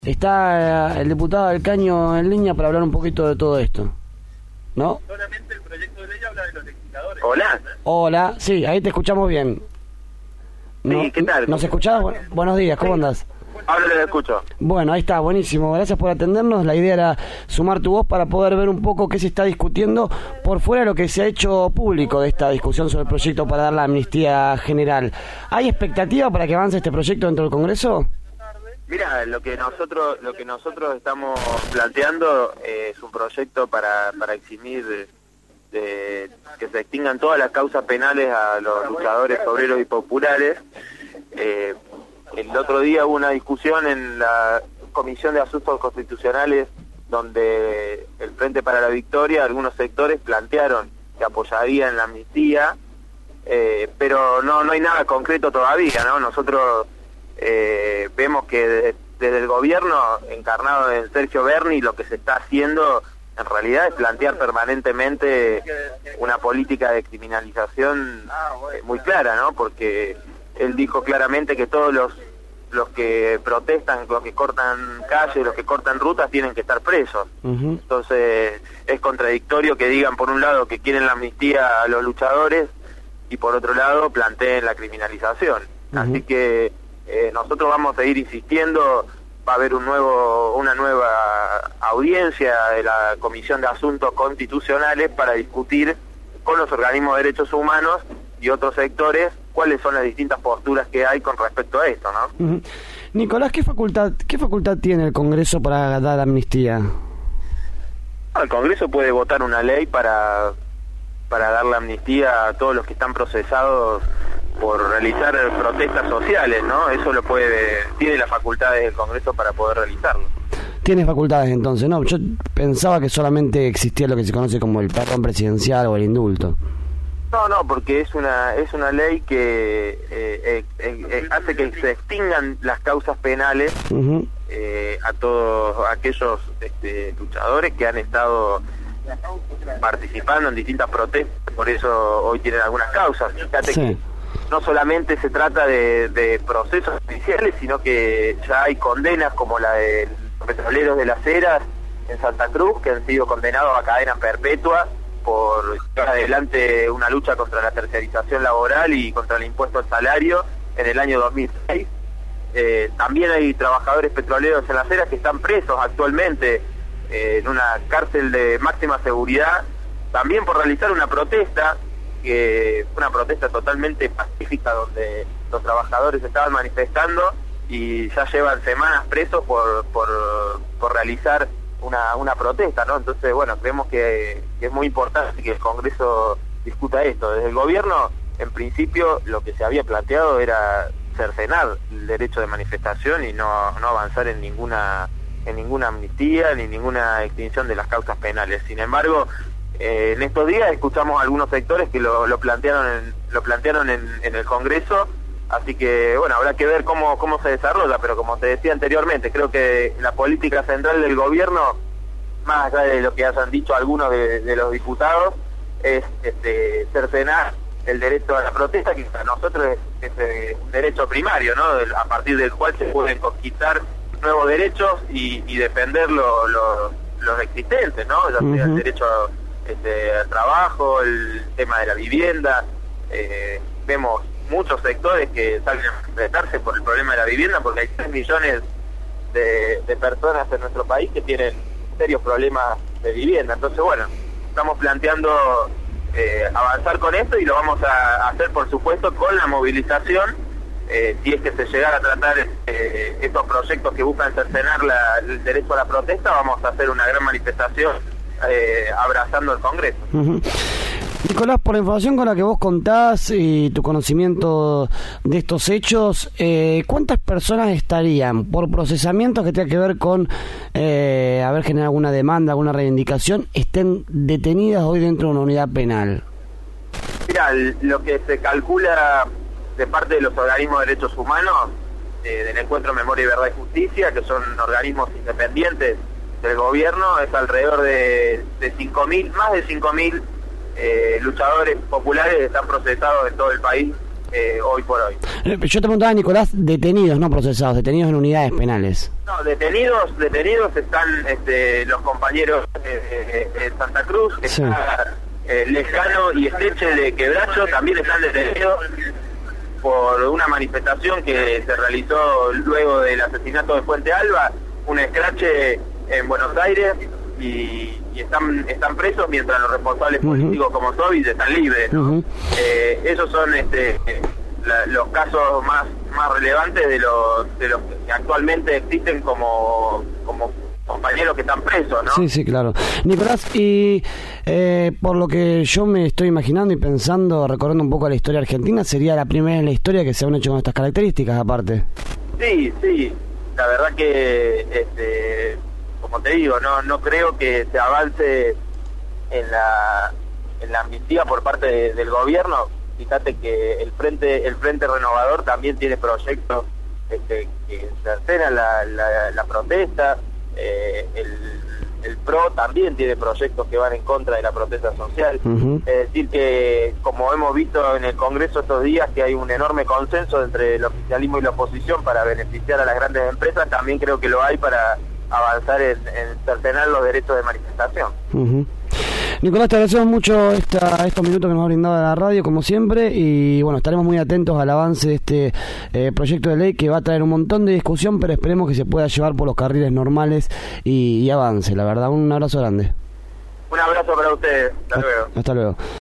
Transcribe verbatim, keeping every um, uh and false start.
Está el diputado del Caño en línea para hablar un poquito de todo esto, ¿no? Solamente el proyecto de ley habla de los legisladores. Hola. Hola, sí, ahí te escuchamos bien. No, Sí, ¿qué tal? ¿Nos escuchás? Bu- buenos días, ¿cómo andás? Ahora les escucho. Bueno, ahí está, buenísimo. Gracias por atendernos. La idea era sumar tu voz para poder ver un poco qué se está discutiendo por fuera de lo que se ha hecho público de esta discusión sobre el proyecto para dar la amnistía general. ¿Hay expectativa para que avance este proyecto dentro del Congreso? Mira, lo que nosotros lo que nosotros estamos planteando eh, es un proyecto para, para eximir de, de que se extingan todas las causas penales a los luchadores obreros y populares. Eh, el otro día hubo una discusión en la Comisión de Asuntos Constitucionales donde el Frente para la Victoria, algunos sectores plantearon que apoyarían la amnistía, eh, pero no no hay nada concreto todavía, ¿no? Nosotros Eh, vemos que desde, desde el gobierno encarnado en Sergio Berni lo que se está haciendo en realidad es plantear permanentemente una política de criminalización eh, muy clara, ¿no? Porque él dijo claramente que todos los los que protestan, los que cortan calles, los que cortan rutas tienen que estar presos. Uh-huh. Entonces es contradictorio que digan por un lado que quieren la amnistía a los luchadores y por otro lado planteen la criminalización. Uh-huh. Así que Eh, nosotros vamos a ir insistiendo, va a haber un nuevo, una nueva audiencia de la Comisión de Asuntos Constitucionales para discutir con los organismos de derechos humanos y otros sectores cuáles son las distintas posturas que hay con respecto a esto, ¿no? Uh-huh. Nicolás, ¿qué facultad, qué facultad tiene el Congreso para dar amnistía? El Congreso puede votar una ley para, para dar la amnistía a todos los que están procesados por realizar protestas sociales, ¿no? Eso lo puede, tiene las facultades del Congreso para poder realizarlo. Tiene facultades entonces, ¿no? Yo pensaba que solamente existía lo que se conoce como el perdón presidencial o el indulto. No, no, porque es una es una ley que eh, eh, eh, hace que se extingan las causas penales uh-huh. eh, a todos aquellos este, luchadores que han estado participando en distintas protestas, por eso hoy tienen algunas causas. Fíjate sí. que no solamente se trata de, de procesos judiciales, sino que ya hay condenas como la de los petroleros de las Heras en Santa Cruz, que han sido condenados a cadena perpetua por llevar adelante una lucha contra la tercerización laboral y contra el impuesto al salario en el año dos mil seis. Eh, también hay trabajadores petroleros en las Heras que están presos actualmente eh, en una cárcel de máxima seguridad, también por realizar una protesta, que fue una protesta totalmente pacífica donde los trabajadores estaban manifestando y ya llevan semanas presos por por, por realizar una, una protesta, ¿no? Entonces, bueno, creemos que, que es muy importante que el Congreso discuta esto. Desde el gobierno, en principio, lo que se había planteado era cercenar el derecho de manifestación y no, no avanzar en ninguna, en ninguna amnistía ni ninguna extinción de las causas penales. Sin embargo, Eh, en estos días escuchamos a algunos sectores que lo, lo plantearon en, lo plantearon en, en el Congreso, así que bueno, habrá que ver cómo, cómo se desarrolla, pero como te decía anteriormente, creo que la política central del gobierno, más allá de lo que hayan dicho algunos de, de los diputados, es este, cercenar el derecho a la protesta, que para nosotros es, es eh, un derecho primario, ¿no? A partir del cual se pueden conquistar nuevos derechos y, y defender lo, lo, los existentes, ¿no? Ya sea uh-huh. el derecho a Este, al trabajo, el tema de la vivienda. Eh, vemos muchos sectores que salen a enfrentarse por el problema de la vivienda, porque hay tres millones de, de personas en nuestro país que tienen serios problemas de vivienda. Entonces, bueno, estamos planteando eh, avanzar con esto y lo vamos a hacer, por supuesto, con la movilización. Eh, si es que se llegara a tratar eh, estos proyectos que buscan cercenar la, el derecho a la protesta, vamos a hacer una gran manifestación Eh, abrazando el Congreso. Uh-huh. Nicolás, por la información con la que vos contás y tu conocimiento de estos hechos, eh, ¿cuántas personas estarían por procesamientos que tenga que ver con eh, haber generado alguna demanda, alguna reivindicación, estén detenidas hoy dentro de una unidad penal? Mira, lo que se calcula de parte de los organismos de derechos humanos, eh, del Encuentro Memoria y Verdad y Justicia, que son organismos independientes del gobierno, es alrededor de, de cinco mil, más de cinco mil eh, luchadores populares que están procesados en todo el país eh, hoy por hoy. Yo te preguntaba, Nicolás, detenidos, no procesados, detenidos en unidades penales. No, detenidos, detenidos están este, los compañeros de, de, de Santa Cruz, Sí. está eh, Lejano y Esteche de Quebracho, también están detenidos por una manifestación que se realizó luego del asesinato de Fuente Alba, un escrache en Buenos Aires, y, y están están presos mientras los responsables Uh-huh. políticos como Sovich están libres, ¿no? Uh-huh. eh, esos son este la, los casos más más relevantes de los de los que actualmente existen como como compañeros que están presos, ¿no? Sí, sí, claro. Nicolás, y eh, por lo que yo me estoy imaginando y pensando, recordando un poco la historia argentina, sería la primera en la historia que se han hecho con estas características, aparte. Sí, sí, la verdad que, este, como te digo, no no creo que se avance en la en la amnistía por parte de, del gobierno. Fíjate que el Frente el Frente Renovador también tiene proyectos este, que cercenan la, la, la protesta. Eh, el, el P R O también tiene proyectos que van en contra de la protesta social. Uh-huh. Es decir que, como hemos visto en el Congreso estos días, que hay un enorme consenso entre el oficialismo y la oposición para beneficiar a las grandes empresas, también creo que lo hay para avanzar en, en cercenar los derechos de manifestación. Uh-huh. Nicolás, te agradecemos mucho esta, estos minutos que nos ha brindado la radio, como siempre, y bueno, estaremos muy atentos al avance de este eh, proyecto de ley que va a traer un montón de discusión, pero esperemos que se pueda llevar por los carriles normales y, y avance, la verdad. Un abrazo grande. Un abrazo para ustedes. Hasta luego. Hasta luego.